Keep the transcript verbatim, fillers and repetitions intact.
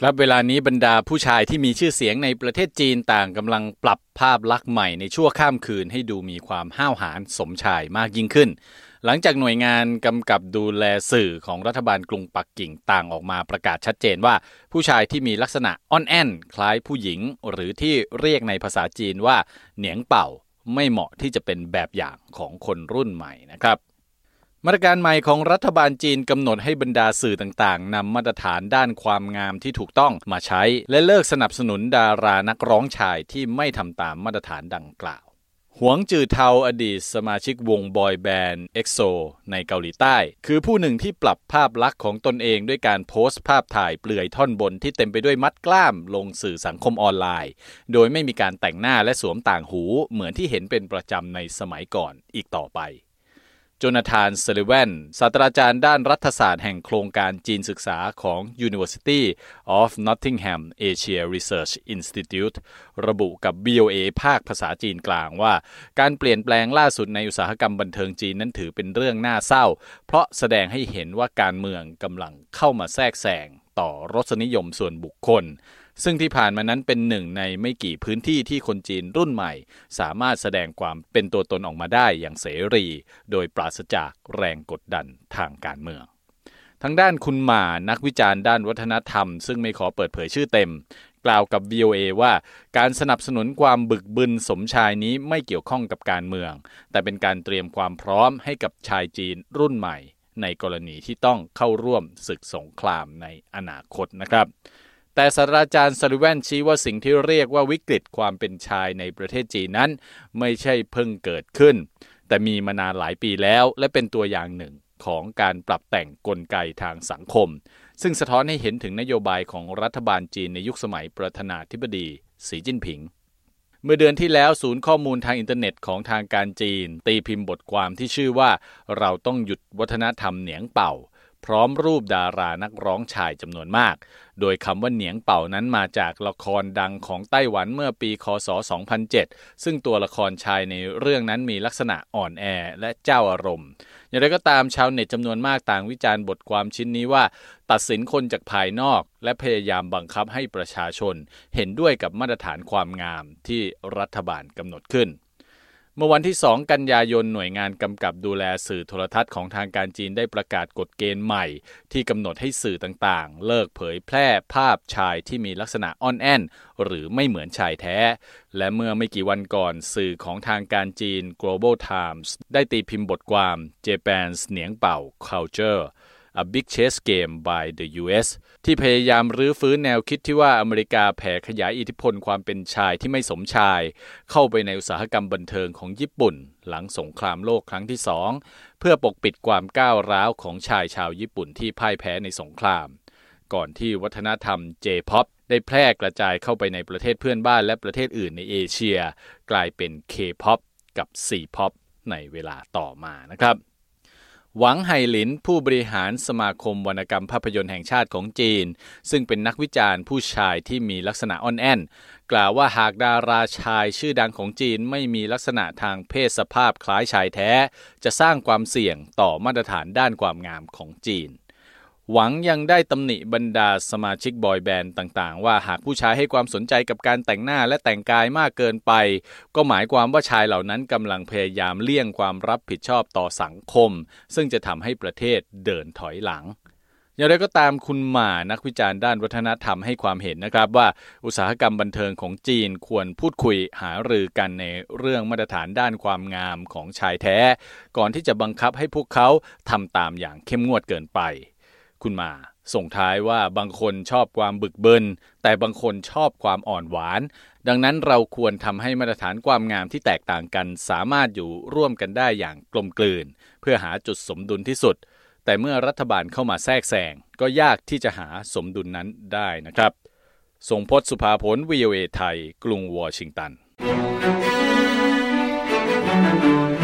ครับเวลานี้บรรดาผู้ชายที่มีชื่อเสียงในประเทศจีนต่างกำลังปรับภาพลักษณ์ใหม่ในชั่วข้ามคืนให้ดูมีความห้าวหาญสมชายมากยิ่งขึ้นหลังจากหน่วยงานกำกับดูแลสื่อของรัฐบาลกรุงปักกิ่งต่างออกมาประกาศชัดเจนว่าผู้ชายที่มีลักษณะอ่อนแอนคล้ายผู้หญิงหรือที่เรียกในภาษาจีนว่าเหนียงเป่าไม่เหมาะที่จะเป็นแบบอย่างของคนรุ่นใหม่นะครับมาตรการใหม่ของรัฐบาลจีนกำหนดให้บรรดาสื่อต่างๆนำมาตรฐานด้านความงามที่ถูกต้องมาใช้และเลิกสนับสนุนดารานักร้องชายที่ไม่ทำตามมาตรฐานดังกล่าวหวงจือเทาอดีตสมาชิกวงบอยแบนด์ เอ็กโซ ในเกาหลีใต้คือผู้หนึ่งที่ปรับภาพลักษณ์ของตนเองด้วยการโพสต์ภาพถ่ายเปลือยท่อนบนที่เต็มไปด้วยมัดกล้ามลงสื่อสังคมออนไลน์โดยไม่มีการแต่งหน้าและสวมต่างหูเหมือนที่เห็นเป็นประจำในสมัยก่อนอีกต่อไปโจนาธาน ซัลลิแวน ศาสตราจารย์ด้านรัฐศาสตร์แห่งโครงการจีนศึกษาของ University of Nottingham Asia Research Institute ระบุกับ วี โอ เอ ภาคภาษาจีนกลางว่าการเปลี่ยนแปลงล่าสุดในอุตสาหกรรมบันเทิงจีนนั้นถือเป็นเรื่องน่าเศร้าเพราะแสดงให้เห็นว่าการเมืองกำลังเข้ามาแทรกแซงต่อรสนิยมส่วนบุคคลซึ่งที่ผ่านมานั้นเป็นหนึ่งในไม่กี่พื้นที่ที่คนจีนรุ่นใหม่สามารถแสดงความเป็นตัวตนออกมาได้อย่างเสรีโดยปราศจากแรงกดดันทางการเมืองทางด้านคุณหม่านักวิจารณ์ด้านวัฒนธรรมซึ่งไม่ขอเปิดเผยชื่อเต็มกล่าวกับ วี โอ เอ ว่าการสนับสนุนความบึกบึนสมชายนี้ไม่เกี่ยวข้องกับการเมืองแต่เป็นการเตรียมความพร้อมให้กับชายจีนรุ่นใหม่ในกรณีที่ต้องเข้าร่วมศึกสงครามในอนาคตนะครับแต่ศาสตราจารย์ ซัลลิแวนชี้ว่าสิ่งที่เรียกว่าวิกฤตความเป็นชายในประเทศจีนนั้นไม่ใช่เพิ่งเกิดขึ้นแต่มีมานานหลายปีแล้วและเป็นตัวอย่างหนึ่งของการปรับแต่งกลไกทางสังคมซึ่งสะท้อนให้เห็นถึงนโยบายของรัฐบาลจีนในยุคสมัยประธานาธิบดีสีจิ้นผิงเมื่อเดือนที่แล้วศูนย์ข้อมูลทางอินเทอร์เน็ตของทางการจีนตีพิมพ์บทความที่ชื่อว่าเราต้องหยุดวัฒนธรรมเหนียงเป่าพร้อมรูปดารานักร้องชายจำนวนมากโดยคำว่าเหนียงเป่านั้นมาจากละครดังของไต้หวันเมื่อปีค.ศ. สองพันเจ็ดซึ่งตัวละครชายในเรื่องนั้นมีลักษณะอ่อนแอและเจ้าอารมณ์อย่างไรก็ตามชาวเน็ตจำนวนมากต่างวิจารณ์บทความชิ้นนี้ว่าตัดสินคนจากภายนอกและพยายามบังคับให้ประชาชนเห็นด้วยกับมาตรฐานความงามที่รัฐบาลกำหนดขึ้นเมื่อวันที่สองกันยายนหน่วยงานกำกับดูแลสื่อโทรทัศน์ของทางการจีนได้ประกาศกฎเกณฑ์ใหม่ที่กำหนดให้สื่อต่างๆเลิกเผยแพร่ภาพชายที่มีลักษณะอ่อนแอนหรือไม่เหมือนชายแท้และเมื่อไม่กี่วันก่อนสื่อของทางการจีน Global Times ได้ตีพิมพ์บทความ Japan's เหนียงเป่า Culture A Big Chess Game by the ยู เอส ที่พยายามรื้อฟื้นแนวคิดที่ว่าอเมริกาแผ่ขยายอิทธิพลความเป็นชายที่ไม่สมชายเข้าไปในอุตสาหกรรมบันเทิงของญี่ปุ่นหลังสงครามโลกครั้งที่สองเพื่อปกปิดความก้าวร้าวของชายชาวญี่ปุ่นที่พ่ายแพ้ในสงครามก่อนที่วัฒนธรรม J-Pop ได้แพร่กระจายเข้าไปในประเทศเพื่อนบ้านและประเทศอื่นในเอเชียกลายเป็น K-Pop กับ C-Pop ในเวลาต่อมานะครับหวังไห่หลินผู้บริหารสมาคมวรรณกรรมภาพยนตร์แห่งชาติของจีนซึ่งเป็นนักวิจารณ์ผู้ชายที่มีลักษณะอ่อนแอนกล่าวว่าหากดาราชายชื่อดังของจีนไม่มีลักษณะทางเพศสภาพคล้ายชายแท้จะสร้างความเสี่ยงต่อมาตรฐานด้านความงามของจีนหวังยังได้ตำหนิบรรดาสมาชิกบอยแบนด์ต่างๆว่าหากผู้ชายให้ความสนใจกับการแต่งหน้าและแต่งกายมากเกินไปก็หมายความว่าชายเหล่านั้นกำลังพยายามเลี่ยงความรับผิดชอบต่อสังคมซึ่งจะทำให้ประเทศเดินถอยหลังอย่างไรก็ตามคุณหม่านักวิจารณ์ด้านวัฒนธรรมให้ความเห็นนะครับว่าอุตสาหกรรมบันเทิงของจีนควรพูดคุยหารือกันในเรื่องมาตรฐานด้านความงามของชายแท้ก่อนที่จะบังคับให้พวกเขาทำตามอย่างเข้มงวดเกินไปคุณมาส่งท้ายว่าบางคนชอบความบึกบึนแต่บางคนชอบความอ่อนหวานดังนั้นเราควรทำให้มาตรฐานความงามที่แตกต่างกันสามารถอยู่ร่วมกันได้อย่างกลมกลืนเพื่อหาจุดสมดุลที่สุดแต่เมื่อรัฐบาลเข้ามาแทรกแซงก็ยากที่จะหาสมดุลนั้นได้นะครับทรงพจน์ สุภาผล วี โอ เอ ไทยกรุงวอชิงตัน